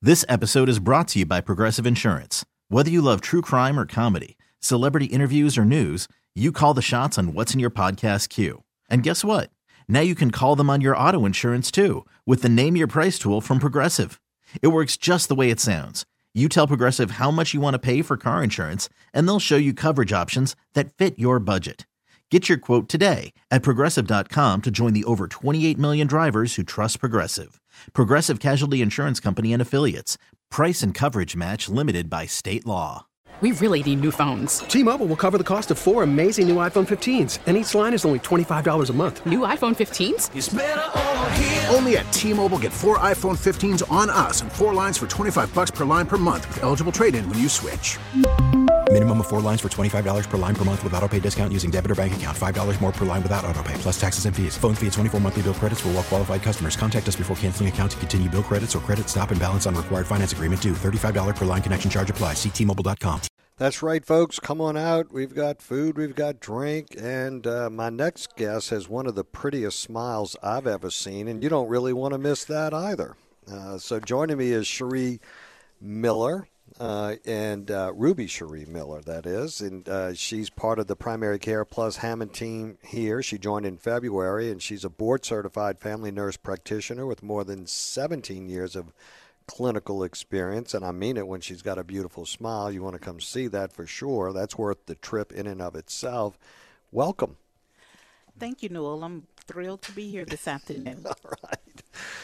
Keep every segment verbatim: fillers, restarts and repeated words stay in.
This episode is brought to you by Progressive Insurance. Whether you love true crime or comedy, celebrity interviews or news, you call the shots on what's in your podcast queue. And guess what? Now you can call them on your auto insurance too with the Name Your Price tool from Progressive. It works just the way it sounds. You tell Progressive how much you want to pay for car insurance, and they'll show you coverage options that fit your budget. Get your quote today at Progressive dot com to join the over twenty-eight million drivers who trust Progressive. Progressive Casualty Insurance Company and Affiliates. Price and coverage match limited by state law. We really need new phones. T-Mobile will cover the cost of four amazing new iPhone fifteens, and each line is only twenty-five dollars a month. New iPhone fifteens? It's better over here. Only at T-Mobile, get four iPhone fifteens on us and four lines for twenty-five bucks per line per month with eligible trade-in when you switch. Minimum of four lines for twenty-five dollars per line per month with autopay discount using debit or bank account. five dollars more per line without autopay, plus taxes and fees. Phone fee at twenty-four monthly bill credits for well-qualified customers. Contact us before canceling account to continue bill credits or credit stop and balance on required finance agreement due. thirty-five dollars per line connection charge applies. See T Mobile dot com. That's right, folks. Come on out. We've got food, we've got drink, and uh, my next guest has one of the prettiest smiles I've ever seen, and you don't really want to miss that either. Uh, so joining me is Cherie Miller, uh, and uh, Ruby Cherie Miller, that is, and uh, she's part of the Primary Care Plus Hammond team here. She joined in February, and she's a board-certified family nurse practitioner with more than seventeen years of clinical experience, and I mean it when she's got a beautiful smile. You want to come see that for sure. That's worth the trip in and of itself. Welcome. Thank you, Newell. I'm thrilled to be here this afternoon. All right.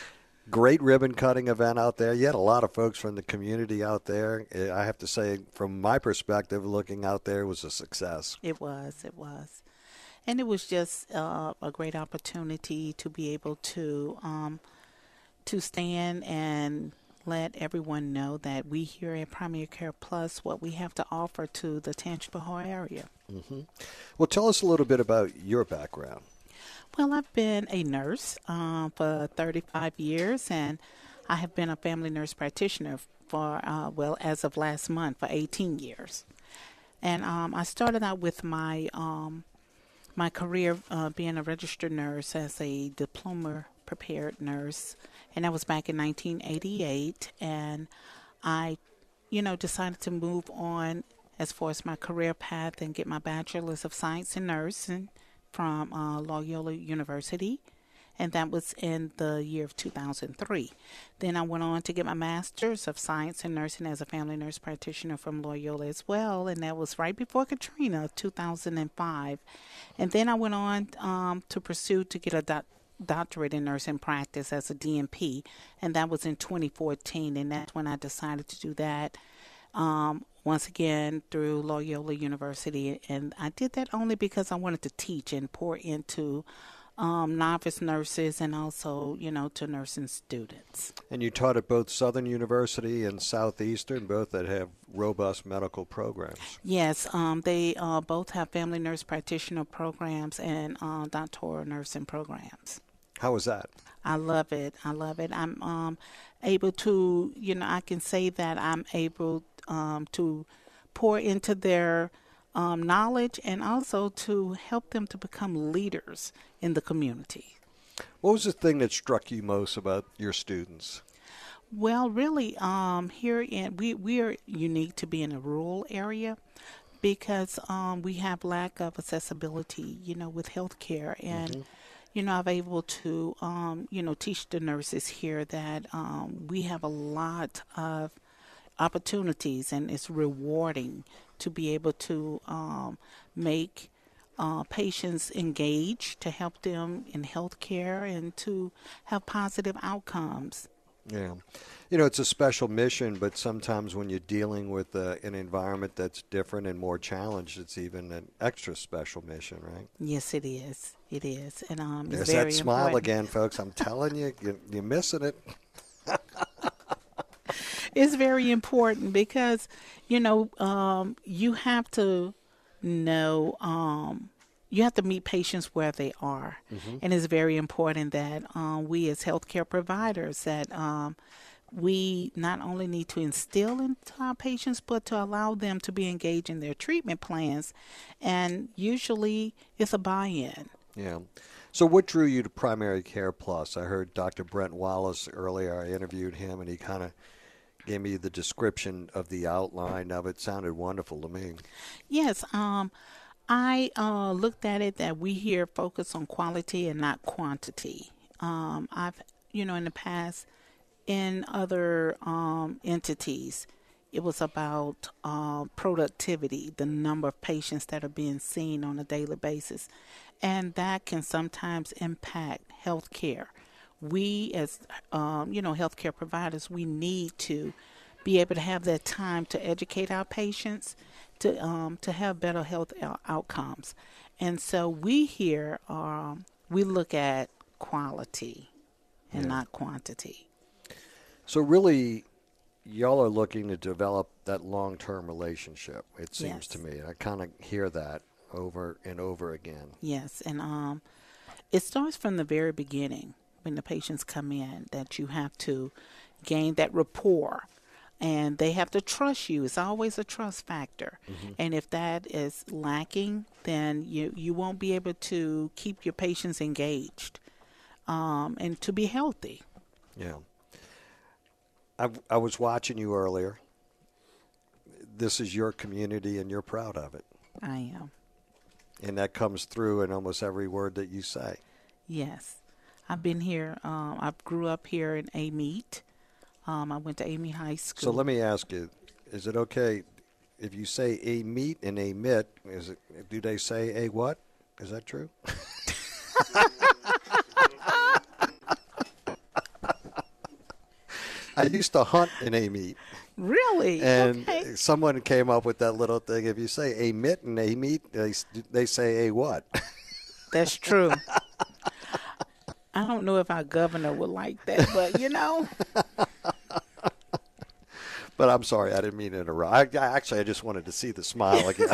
Great ribbon cutting event out there. You had a lot of folks from the community out there. I have to say, from my perspective, looking out there, it was a success. It was, it was. And it was just uh, a great opportunity to be able to um, to stand and let everyone know that we here at Primary Care Plus, what we have to offer to the Tangipahoa area. Mm-hmm. Well, tell us a little bit about your background. Well, I've been a nurse uh, for thirty-five years, and I have been a family nurse practitioner for, uh, well, as of last month, for eighteen years. And um, I started out with my um, my career uh, being a registered nurse as a diploma-prepared nurse, and that was back in nineteen eighty-eight, and I, you know, decided to move on as far as my career path and get my bachelor's of science in nursing from uh, Loyola University, and that was in the year of two thousand three. Then I went on to get my master's of science in nursing as a family nurse practitioner from Loyola as well, and that was right before Katrina, two thousand five. And then I went on um, to pursue to get a doc- doctorate in nursing practice as a D N P, and that was in twenty fourteen, and that's when I decided to do that um, once again through Loyola University. And I did that only because I wanted to teach and pour into um, novice nurses and also, you know, to nursing students. And you taught at both Southern University and Southeastern, both that have robust medical programs. Yes, um, they uh, both have family nurse practitioner programs and uh, doctoral nursing programs. How was that? I love it. I love it. I'm um, able to, you know, I can say that I'm able um, to pour into their um, knowledge and also to help them to become leaders in the community. What was the thing that struck you most about your students? Well, really, um, here in we we are unique to be in a rural area because um, we have lack of accessibility, you know, with healthcare, and mm-hmm. you know, I'm able to um, you know teach the nurses here that um, we have a lot of opportunities, and it's rewarding to be able to um, make uh, patients engage, to help them in healthcare, and to have positive outcomes. Yeah. You know, it's a special mission, but sometimes when you're dealing with uh, an environment that's different and more challenged, it's even an extra special mission, right? Yes, it is. It is. And um, it's There's very that smile important. again, folks. I'm telling you, you're, you're missing it. It's very important because, you know, um, you have to know, um, you have to meet patients where they are. Mm-hmm. And it's very important that um, we as healthcare providers, that um, we not only need to instill into our patients, but to allow them to be engaged in their treatment plans. And usually it's a buy-in. Yeah. So what drew you to Primary Care Plus? I heard Doctor Brent Wallace earlier. I interviewed him, and he kind of gave me the description of the outline of it. Sounded wonderful to me. Yes, um, I uh, looked at it that we here focus on quality and not quantity. Um, I've, you know, in the past, in other um, entities, it was about uh, productivity, the number of patients that are being seen on a daily basis, and that can sometimes impact health care. We, as um, you know, healthcare providers, we need to be able to have that time to educate our patients, to um, to have better health out- outcomes. And so we here, um, we look at quality and Yeah. not quantity. So really, y'all are looking to develop that long-term relationship, it seems Yes. to me. I kind of hear that over and over again. Yes, and um, it starts from the very beginning when the patients come in, that you have to gain that rapport, and they have to trust you. It's always a trust factor. Mm-hmm. And if that is lacking, then you, you won't be able to keep your patients engaged um, and to be healthy. Yeah. I, I was watching you earlier. This is your community, and you're proud of it. I am. And that comes through in almost every word that you say. Yes. I've been here. Um, I grew up here in Amite. Um, I went to Amite High School. So let me ask you, is it okay if you say a meet and a mit, is it, do they say a what? Is that true? I used to hunt in a meet. Really? And Okay. someone came up with that little thing. If you say a mit and a meet, they, they say a what? That's true. I don't know if our governor would like that, but you know. But I'm sorry, I didn't mean to interrupt. I, I actually, I just wanted to see the smile again.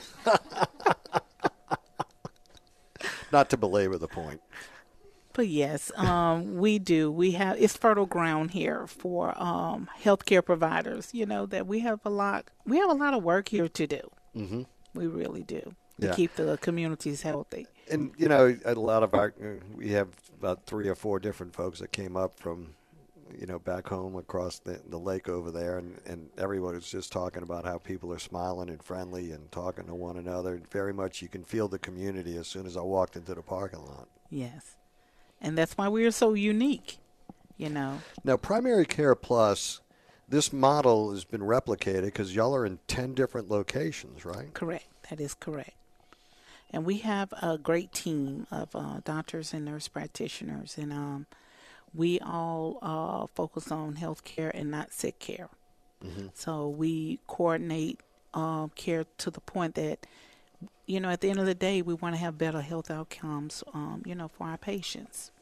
Not to belabor the point. But yes, um, we do. We have it's fertile ground here for um, healthcare providers. You know that we have a lot. We have a lot of work here to do. Mm-hmm. We really do to Yeah. keep the communities healthy. And, you know, a lot of our, we have about three or four different folks that came up from, you know, back home across the, the lake over there. And, and everyone was just talking about how people are smiling and friendly and talking to one another. Very much you can feel the community as soon as I walked into the parking lot. Yes, and that's why we are so unique. You know. Now, Primary Care Plus, this model has been replicated because y'all are in ten different locations, right? Correct. That is correct. And we have a great team of uh, doctors and nurse practitioners, and um, we all uh, focus on health care and not sick care. Mm-hmm. So we coordinate uh, care to the point that, you know, at the end of the day, we want to have better health outcomes, um, you know, for our patients.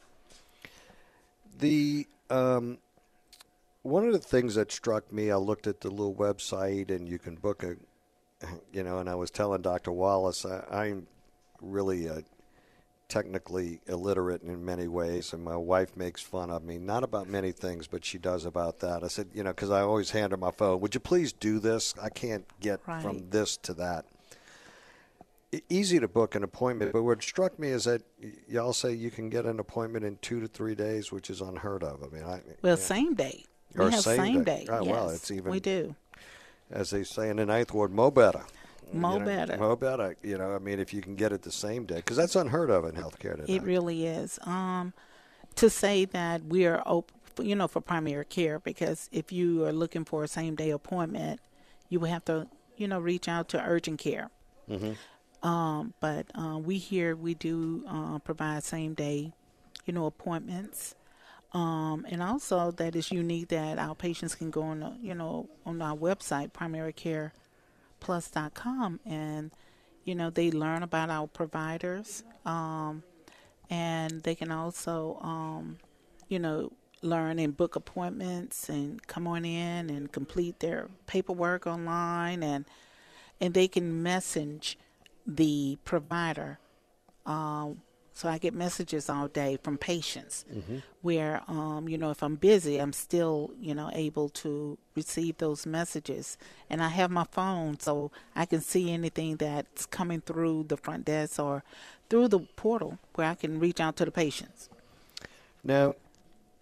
The um, one of the things that struck me, I looked at the little website, and you can book a, you know, and I was telling Doctor Wallace, I, I'm really uh, technically illiterate in many ways, and my wife makes fun of me, not about many things, but she does about that. I said, you know, because I always hand her my phone, would you please do this? I can't get Right. from this to that. E- Easy to book an appointment, but what struck me is that y- y'all say you can get an appointment in two to three days, which is unheard of. I mean, I, Well, yeah. same day. We Or have same same, day. day. Oh, yes, well, it's even- we do. as they say in the Ninth Ward, mo better. Mo You know, better. Mo better. You know, I mean, if you can get it the same day, because that's unheard of in healthcare today. It really is. Um, to say that we are open, you know, for primary care, because if you are looking for a same day appointment, you will have to, you know, reach out to urgent care. Mm-hmm. Um, but uh, we here we do uh, provide same day, you know, appointments. Um, and also that is unique that our patients can go on, the, you know, on our website, primary care plus dot com, and, you know, they learn about our providers, um, and they can also, um, you know, learn and book appointments and come on in and complete their paperwork online, and and they can message the provider. Um, so I get messages all day from patients Mm-hmm. where, um, you know, if I'm busy, I'm still, you know, able to receive those messages. And I have my phone, so I can see anything that's coming through the front desk or through the portal where I can reach out to the patients. Now,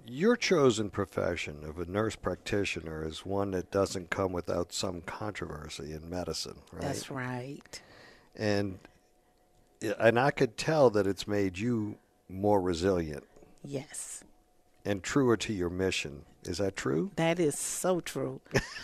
your chosen profession of a nurse practitioner is one that doesn't come without some controversy in medicine, right? That's right. And and I could tell that it's made you more resilient. Yes. And truer to your mission. Is that true? That is so true.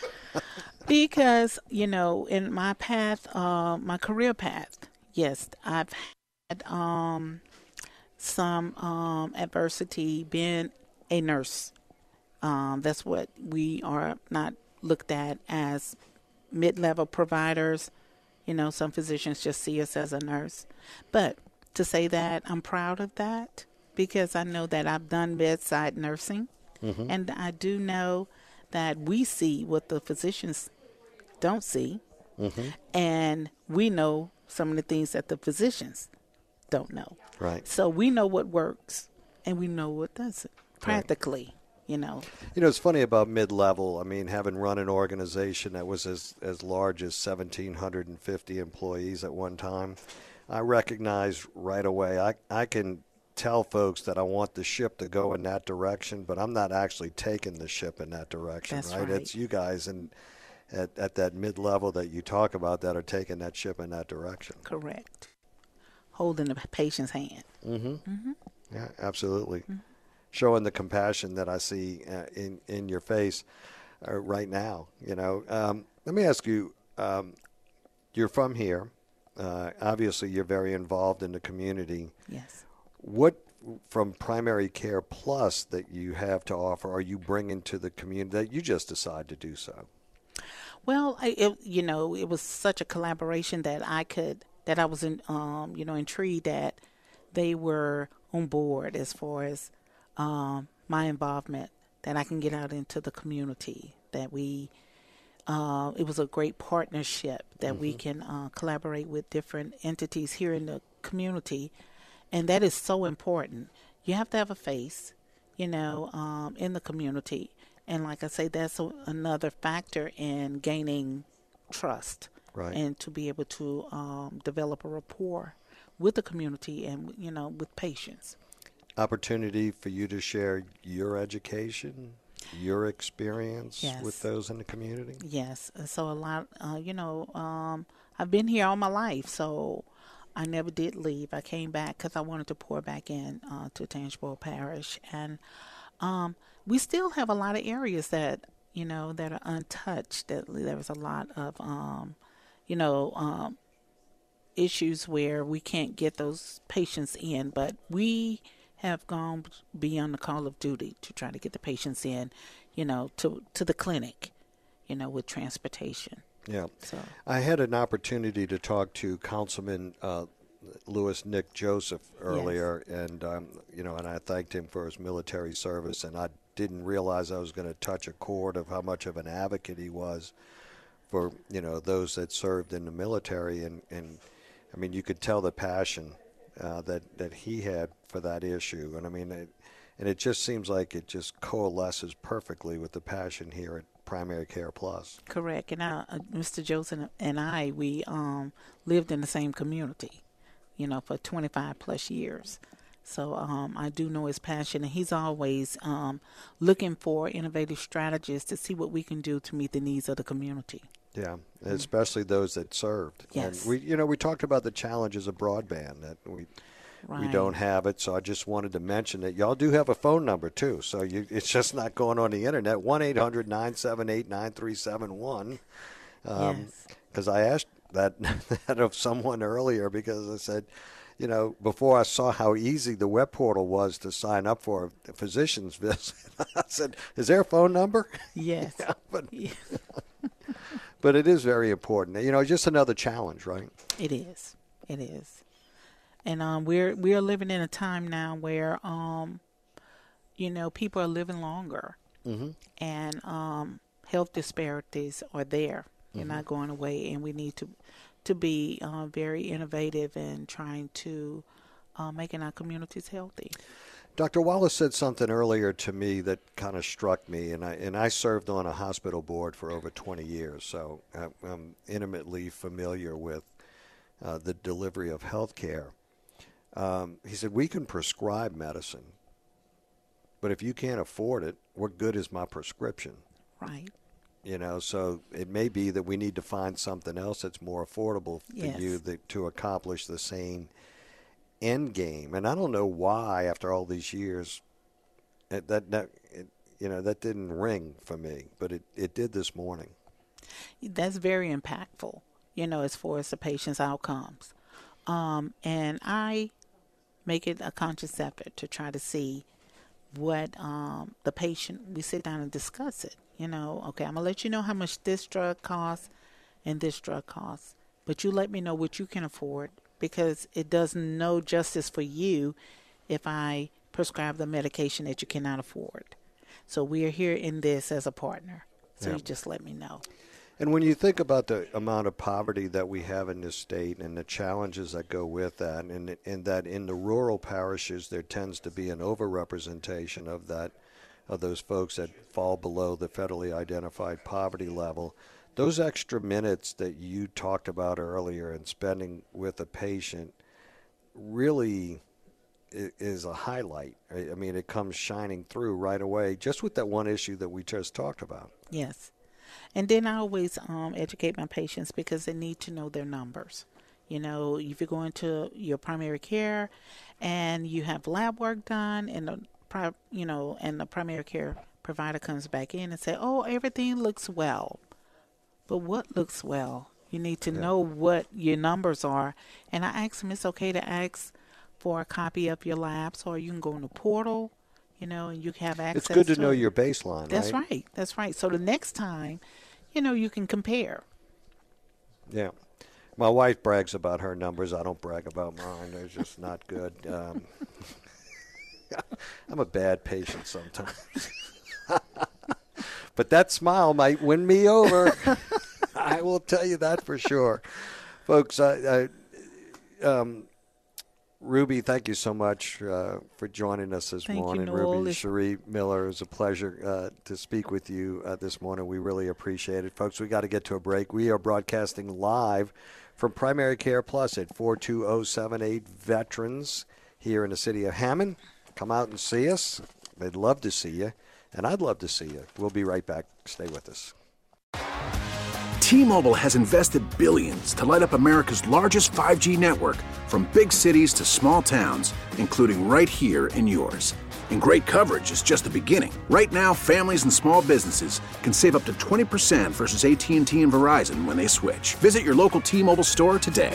Because, you know, in my path, uh, my career path, yes, I've had um, some um, adversity being a nurse. Um, that's what we are not looked at as mid-level providers. You know, some physicians just see us as a nurse. But to say that, I'm proud of that because I know that I've done bedside nursing. Mm-hmm. And I do know that we see what the physicians don't see. Mm-hmm. And we know some of the things that the physicians don't know. Right. So we know what works and we know what doesn't, practically. Right. You know, you know, it's funny about mid-level. I mean, having run an organization that was as, as large as one thousand seven hundred fifty employees at one time, I recognize right away, I, I can tell folks that I want the ship to go in that direction, but I'm not actually taking the ship in that direction, That's right? right? It's you guys and at, at that mid-level that you talk about that are taking that ship in that direction. Correct. Holding the patient's hand. Mm-hmm. Mm-hmm. Yeah, absolutely. Mm-hmm. Showing the compassion that I see uh, in in your face uh, right now. You know, um, let me ask you. Um, you're from here. Uh, obviously, you're very involved in the community. Yes. What from Primary Care Plus that you have to offer are you bringing to the community that you just decide to do so? Well, I, it, you know, it was such a collaboration that I could that I was in, um, you know, intrigued that they were on board as far as. Um, my involvement, that I can get out into the community, that we, uh, it was a great partnership, that mm-hmm. we can uh, collaborate with different entities here in the community. And that is so important. You have to have a face, you know, um, in the community. And like I say, that's a, another factor in gaining trust. Right. And to be able to um, develop a rapport with the community and, you know, with patients. Opportunity for you to share your education, your experience yes. with those in the community? Yes. So a lot, uh, you know, um, I've been here all my life, so I never did leave. I came back because I wanted to pour back in uh, to Tangipahoa Parish. And um, we still have a lot of areas that, you know, that are untouched. That there's a lot of, um, you know, um, issues where we can't get those patients in, but we have gone beyond the call of duty to try to get the patients in, you know, to to the clinic, you know, with transportation. Yeah. So I had an opportunity to talk to Councilman uh, Lewis Nick Joseph earlier, yes. and, um, you know, and I thanked him for his military service, and I didn't realize I was going to touch a chord of how much of an advocate he was for, you know, those that served in the military. And, and I mean, you could tell the passion Uh, that, that he had for that issue. And I mean, it, and it just seems like it just coalesces perfectly with the passion here at Primary Care Plus. Correct. And I, uh, Mister Joseph and I, we um, lived in the same community, you know, for twenty-five plus years. So um, I do know his passion, and he's always um, looking for innovative strategies to see what we can do to meet the needs of the community. Yeah, especially those that served. Yes. And we, you know, we talked about the challenges of broadband, that we right. we don't have it. So I just wanted to mention that y'all do have a phone number too. So you, it's just not going on the internet. one eight hundred nine seven eight nine three seven one. Um, yes. Because I asked that, that of someone earlier, because I said, you know, before I saw how easy the web portal was to sign up for a physician's visit, I said, is there a phone number? Yes. yeah, but, yeah. but it is very important. You know, just another challenge, right? It is. It is. And um, we're we're living in a time now where, um, you know, people are living longer. Mm-hmm. And um, health disparities are there. They're mm-hmm. not going away. And we need to to be uh, very innovative in trying to uh, making our communities healthy. Doctor Wallace said something earlier to me that kind of struck me, and I and I served on a hospital board for over twenty years, so I'm intimately familiar with uh, the delivery of health care. Um, he said, we can prescribe medicine, but if you can't afford it, what good is my prescription? Right. You know, so it may be that we need to find something else that's more affordable for Yes. you that, to accomplish the same end game. And I don't know why, after all these years, it, that, that it, you know, that didn't ring for me, but it, it did this morning. That's very impactful, you know, as far as the patient's outcomes. Um, and I make it a conscious effort to try to see what um, the patient, we sit down and discuss it. You know, okay, I'm going to let you know how much this drug costs and this drug costs, but you let me know what you can afford, because it does no justice for you if I prescribe the medication that you cannot afford. So we are here in this as a partner. So Yeah. you just let me know. And when you think about the amount of poverty that we have in this state and the challenges that go with that, and, and that in the rural parishes there tends to be an overrepresentation of that, of those folks that fall below the federally identified poverty level, those extra minutes that you talked about earlier and spending with a patient really is a highlight. I mean, it comes shining through right away just with that one issue that we just talked about. Yes. And then I always um, educate my patients because they need to know their numbers. You know, if you're going to your primary care and you have lab work done, and the pri- you know, and the primary care provider comes back in and say, "Oh, everything looks well," but what looks well? You need to yeah. know what your numbers are. And I ask them, it's okay to ask for a copy of your labs, or you can go in the portal. You know, and you have access. It's good to, to know it. your baseline. That's right? right. That's right. So the next time, you know, you can compare. Yeah. My wife brags about her numbers. I don't brag about mine. They're just not good. Um, I'm a bad patient sometimes. But that smile might win me over. I will tell you that for sure. Folks, I, I, um, Ruby, thank you so much uh, for joining us this thank morning. You, Noel. Ruby Cherie Miller, it was a pleasure uh, to speak with you uh, this morning. We really appreciate it. Folks, we got to get to a break. We are broadcasting live from Primary Care Plus at four two zero seven eight Veterans here in the city of Hammond. Come out and see us. They'd love to see you, and I'd love to see you. We'll be right back. Stay with us. T-Mobile has invested billions to light up America's largest five G network, from big cities to small towns, including right here in yours. And great coverage is just the beginning. Right now, families and small businesses can save up to twenty percent versus A T and T and Verizon when they switch. Visit your local T-Mobile store today.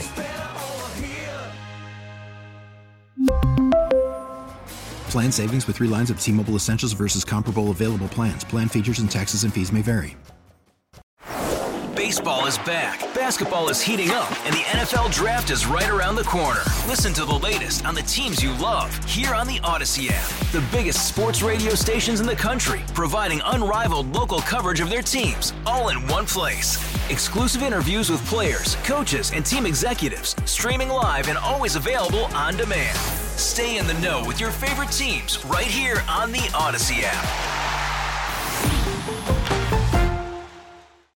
Plan savings with three lines of T-Mobile Essentials versus comparable available plans. Plan features and taxes and fees may vary. Baseball is back, basketball is heating up, and the N F L Draft is right around the corner. Listen to the latest on the teams you love here on the Odyssey app. The biggest sports radio stations in the country, providing unrivaled local coverage of their teams, all in one place. Exclusive interviews with players, coaches, and team executives, streaming live and always available on demand. Stay in the know with your favorite teams right here on the Odyssey app.